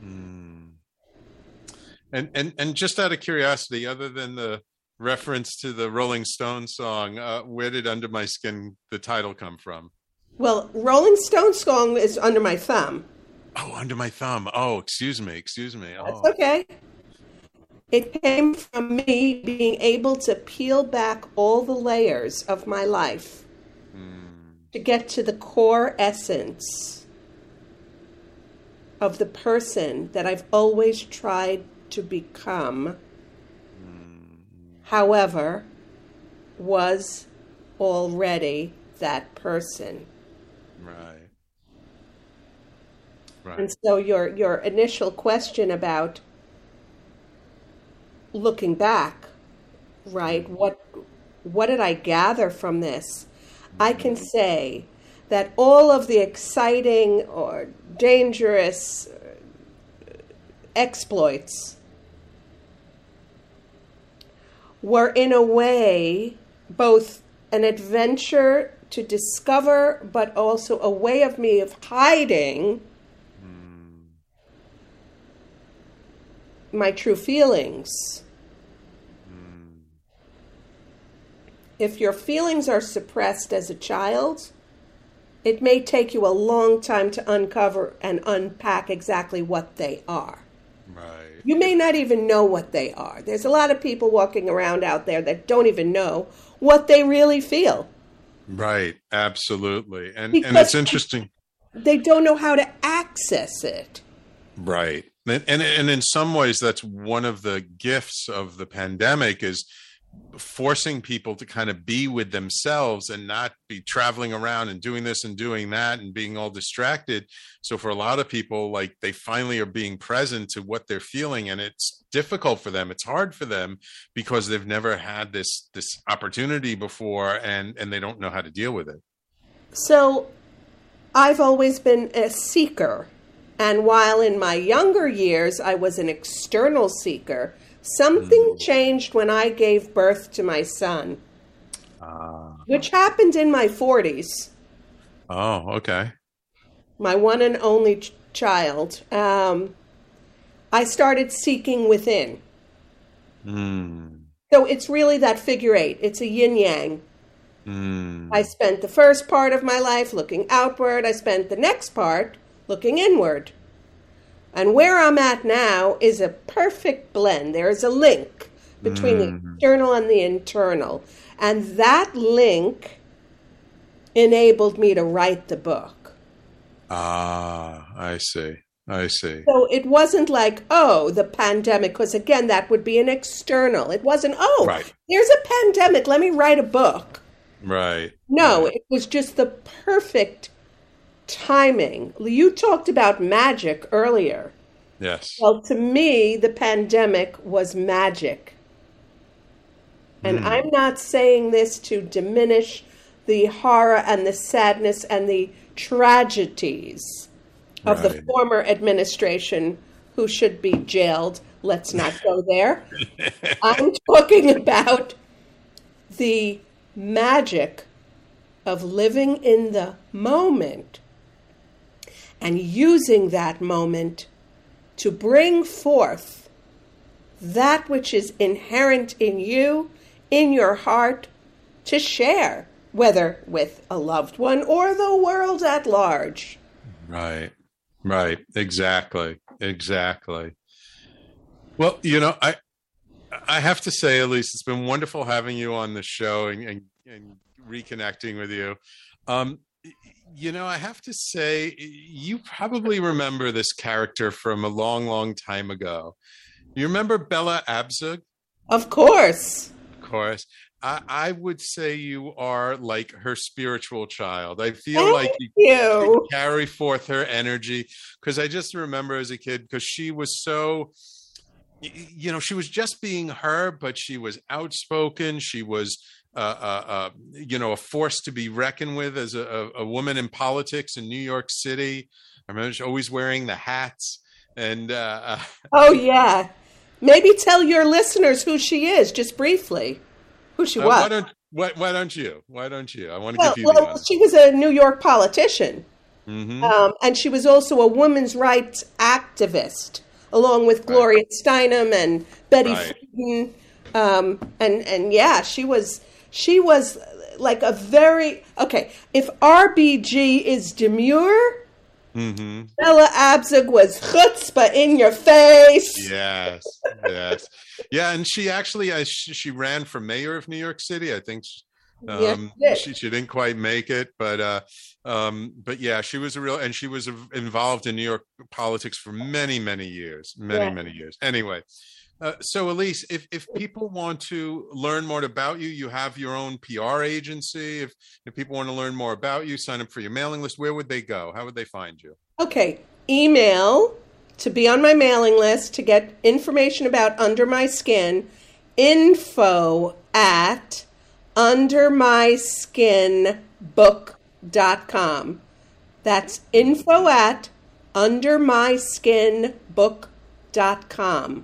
And just out of curiosity, other than the reference to the Rolling Stones song, where did Under My Skin, the title, come from?
Well, Rolling Stones song is Under My Thumb.
Oh, Under My Thumb. Oh, excuse me.
That's okay. It came from me being able to peel back all the layers of my life to get to the core essence of the person that I've always tried to become, however, was already that person.
Right.
And so your initial question about looking back, right? What did I gather from this? I can say that all of the exciting or dangerous exploits were in a way both an adventure to discover, but also a way of me of hiding my true feelings. If your feelings are suppressed as a child, it may take you a long time to uncover and unpack exactly what they are.
Right.
You may not even know what they are. There's a lot of people walking around out there that don't even know what they really feel.
Right. Absolutely. And it's interesting.
They don't know how to access it.
Right. And in some ways, that's one of the gifts of the pandemic, is forcing people to kind of be with themselves and not be traveling around and doing this and doing that and being all distracted. So for a lot of people, they finally are being present to what they're feeling, and it's difficult for them. It's hard for them because they've never had this opportunity before, and they don't know how to deal with it.
So I've always been a seeker. And while in my younger years, I was an external seeker, something changed when I gave birth to my son, which happened in my 40s.
Oh, okay.
My one and only child. I started seeking within. So it's really that figure 8. It's a yin-yang. I spent the first part of my life looking outward. I spent the next part looking inward. And where I'm at now is a perfect blend. There is a link between the external and the internal. And that link enabled me to write the book.
Ah, I see.
So it wasn't like, oh, the pandemic, because again, that would be an external. It wasn't, there's a pandemic, let me write a book.
Right.
No, it was just the perfect timing. You talked about magic earlier.
Yes.
Well, to me, the pandemic was magic. And I'm not saying this to diminish the horror and the sadness and the tragedies of the former administration who should be jailed. Let's not go there. I'm talking about the magic of living in the moment and using that moment to bring forth that which is inherent in you, in your heart, to share, whether with a loved one or the world at large.
Right. Exactly. Well, I have to say, Elise, it's been wonderful having you on the show and reconnecting with you. I have to say, you probably remember this character from a long, long time ago. You remember Bella Abzug?
Of course.
I would say you are like her spiritual child. I feel like you carry forth her energy, because I just remember as a kid, because she was so, she was just being her, but she was outspoken. She was, a force to be reckoned with as a woman in politics in New York City. I remember she always wearing the hats. And
oh, yeah. Maybe tell your listeners who she is, just briefly. Who she was.
Why don't you? I want to give you the honor.
She was a New York politician. And she was also a women's rights activist, along with Gloria Steinem and Betty Friedan. She was like a very, if RBG is demure, Bella Abzug was chutzpah in your face.
Yes. Yeah, and she actually, she ran for mayor of New York City. I think she didn't quite make it, but yeah, she was she was involved in New York politics for many, many years. Many years. Anyway. So Elise, if people want to learn more about you, you have your own PR agency. If people want to learn more about you, sign up for your mailing list, where would they go? How would they find you?
Okay. Email to be on my mailing list to get information about Under My Skin, info@undermyskinbook.com. That's info@undermyskinbook.com.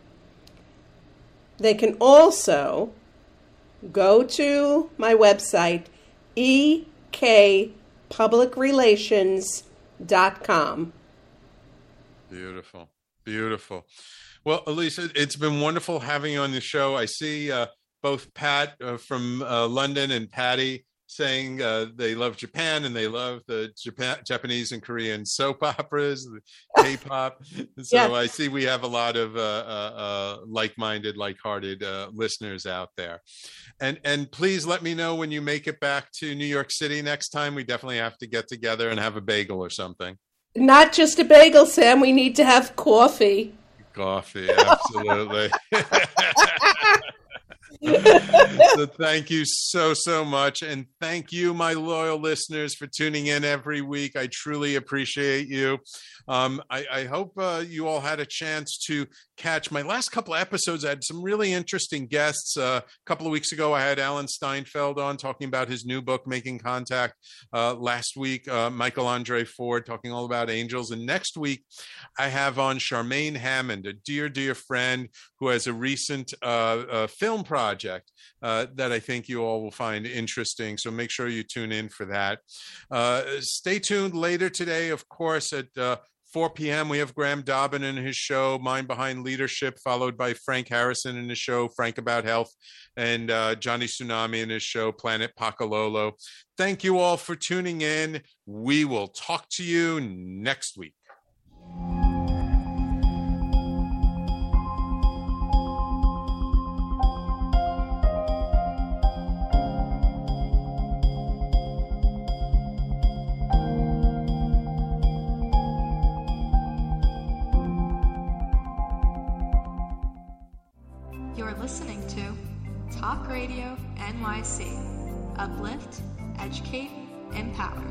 They can also go to my website, ekpublicrelations.com.
Beautiful. Well, Elise, it's been wonderful having you on the show. I see both Pat from London and Patty saying they love Japan and they love the Japanese and Korean soap operas, K-pop. So I see we have a lot of like-minded, like-hearted listeners out there. And please let me know when you make it back to New York City next time. We definitely have to get together and have a bagel or something.
Not just a bagel, Sam. We need to have coffee.
Coffee, absolutely. So thank you so much. And thank you, my loyal listeners, for tuning in every week. I truly appreciate you. I hope you all had a chance to catch my last couple of episodes. I had some really interesting guests. A couple of weeks ago, I had Alan Steinfeld on talking about his new book, Making Contact. Last week, Michael Andre Ford talking all about angels. And next week, I have on Charmaine Hammond, a dear friend who has a recent film project that I think you all will find interesting. So make sure you tune in for that. Stay tuned later today, of course, at 4 p.m. we have Graham Dobbin in his show, Mind Behind Leadership, followed by Frank Harrison in his show, Frank About Health, and Johnny Tsunami in his show, Planet Pakalolo. Thank you all for tuning in. We will talk to you next week.
You're listening to Talk Radio NYC. Uplift, educate, empower.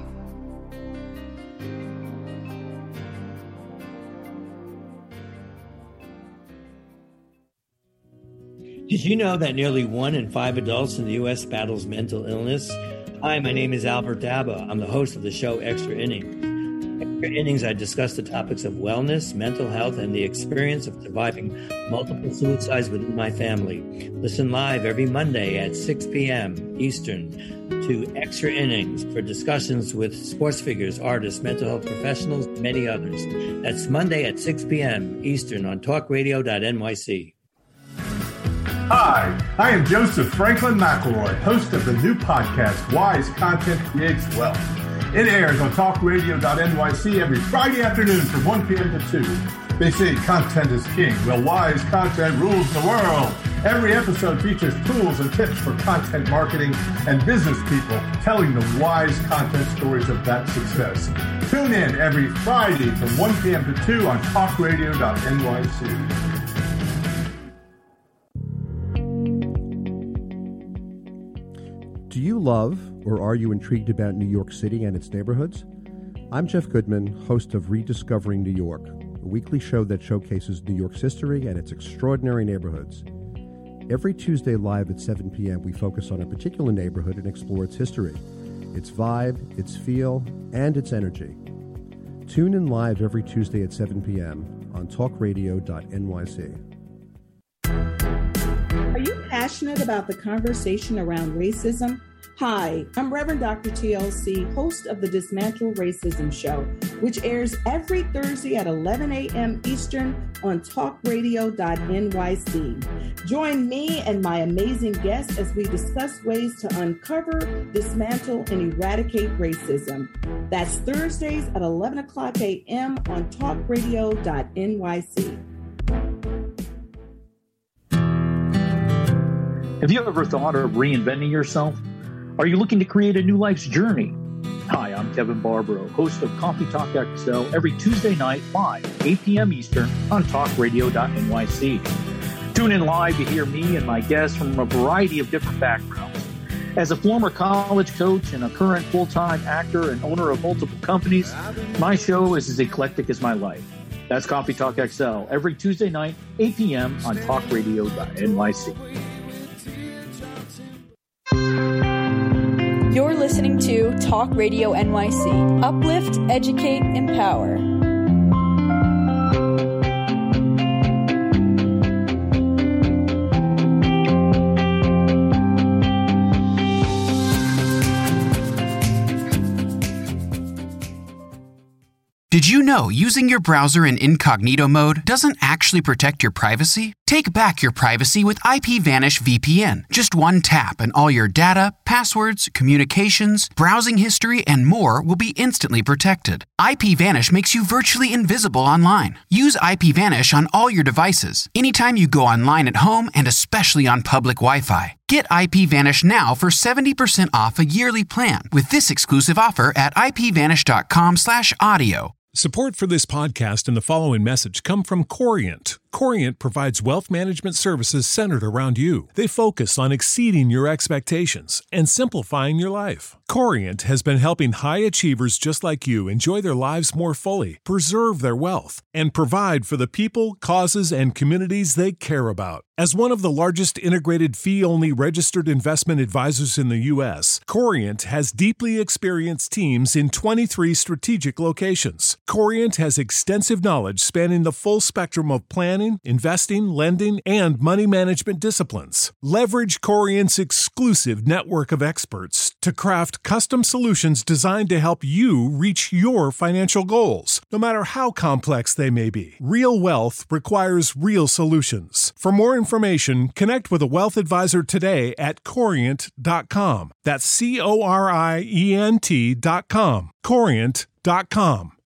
Did you know that nearly 1 in 5 adults in the U.S. battles mental illness? Hi, my name is Albert Daba. I'm the host of the show Extra Innings. Extra Innings, I discuss the topics of wellness, mental health, and the experience of surviving multiple suicides within my family. Listen live every Monday at 6 p.m. Eastern to Extra Innings for discussions with sports figures, artists, mental health professionals, and many others. That's Monday at 6 p.m. Eastern on talkradio.nyc.
Hi, I am Joseph Franklin McElroy, host of the new podcast, Wise Content Creates Wealth. It airs on talkradio.nyc every Friday afternoon from 1 p.m. to 2. They say content is king. Well, wise content rules the world. Every episode features tools and tips for content marketing and business people telling the wise content stories of that success. Tune in every Friday from 1 p.m. to 2 on talkradio.nyc.
Do you love or are you intrigued about New York City and its neighborhoods? I'm Jeff Goodman, host of Rediscovering New York, a weekly show that showcases New York's history and its extraordinary neighborhoods. Every Tuesday live at 7 p.m., we focus on a particular neighborhood and explore its history, its vibe, its feel, and its energy. Tune in live every Tuesday at 7 p.m. on talkradio.nyc.
Are you passionate about the conversation around racism? Hi, I'm Reverend Dr. TLC, host of the Dismantle Racism Show, which airs every Thursday at 11 a.m. Eastern on talkradio.nyc. Join me and my amazing guests as we discuss ways to uncover, dismantle, and eradicate racism. That's Thursdays at 11 o'clock a.m. on talkradio.nyc.
Have you ever thought of reinventing yourself? Are you looking to create a new life's journey? Hi, I'm Kevin Barbaro, host of Coffee Talk XL every Tuesday night live, 8 p.m. Eastern on talkradio.nyc. Tune in live to hear me and my guests from a variety of different backgrounds. As a former college coach and a current full-time actor and owner of multiple companies, my show is as eclectic as my life. That's Coffee Talk XL every Tuesday night, 8 p.m. on talkradio.nyc.
You're listening to Talk Radio NYC. Uplift, educate, empower.
Did you know using your browser in incognito mode doesn't actually protect your privacy? Take back your privacy with IPVanish VPN. Just one tap and all your data, passwords, communications, browsing history, and more will be instantly protected. IPVanish makes you virtually invisible online. Use IPVanish on all your devices, anytime you go online at home and especially on public Wi-Fi. Get IPVanish now for 70% off a yearly plan with this exclusive offer at ipvanish.com/audio.
Support for this podcast and the following message come from Corient. Corient provides wealth management services centered around you. They focus on exceeding your expectations and simplifying your life. Corient has been helping high achievers just like you enjoy their lives more fully, preserve their wealth, and provide for the people, causes, and communities they care about. As one of the largest integrated fee-only registered investment advisors in the U.S., Corient has deeply experienced teams in 23 strategic locations. Corient has extensive knowledge spanning the full spectrum of planning, investing, lending, and money management disciplines. Leverage Corient's exclusive network of experts to craft custom solutions designed to help you reach your financial goals, no matter how complex they may be. Real wealth requires real solutions. For more information, connect with a wealth advisor today at Corient.com. That's Corient.com. Corient.com.